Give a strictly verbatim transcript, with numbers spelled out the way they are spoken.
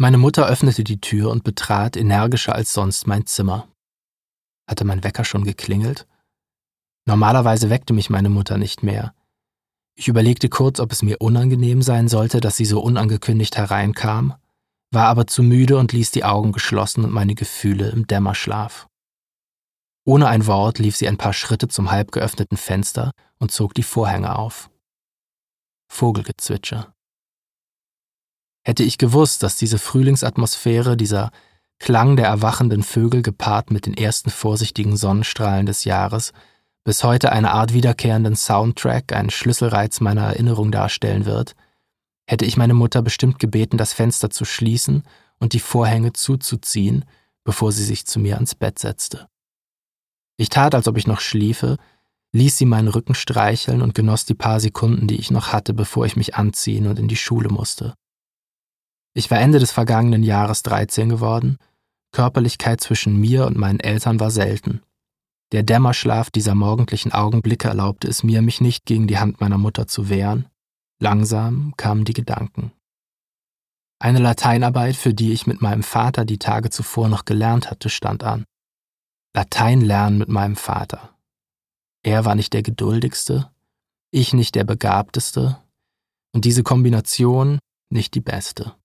Meine Mutter öffnete die Tür und betrat energischer als sonst mein Zimmer. Hatte mein Wecker schon geklingelt? Normalerweise weckte mich meine Mutter nicht mehr. Ich überlegte kurz, ob es mir unangenehm sein sollte, dass sie so unangekündigt hereinkam, war aber zu müde und ließ die Augen geschlossen und meine Gefühle im Dämmerschlaf. Ohne ein Wort lief sie ein paar Schritte zum halb geöffneten Fenster und zog die Vorhänge auf. Vogelgezwitscher. Hätte ich gewusst, dass diese Frühlingsatmosphäre, dieser Klang der erwachenden Vögel gepaart mit den ersten vorsichtigen Sonnenstrahlen des Jahres, bis heute eine Art wiederkehrenden Soundtrack, einen Schlüsselreiz meiner Erinnerung darstellen wird, hätte ich meine Mutter bestimmt gebeten, das Fenster zu schließen und die Vorhänge zuzuziehen, bevor sie sich zu mir ans Bett setzte. Ich tat, als ob ich noch schliefe, ließ sie meinen Rücken streicheln und genoss die paar Sekunden, die ich noch hatte, bevor ich mich anziehen und in die Schule musste. Ich war Ende des vergangenen Jahres dreizehn geworden, Körperlichkeit zwischen mir und meinen Eltern war selten. Der Dämmerschlaf dieser morgendlichen Augenblicke erlaubte es mir, mich nicht gegen die Hand meiner Mutter zu wehren. Langsam kamen die Gedanken. Eine Lateinarbeit, für die ich mit meinem Vater die Tage zuvor noch gelernt hatte, stand an. Latein lernen mit meinem Vater. Er war nicht der Geduldigste, ich nicht der Begabteste und diese Kombination nicht die beste.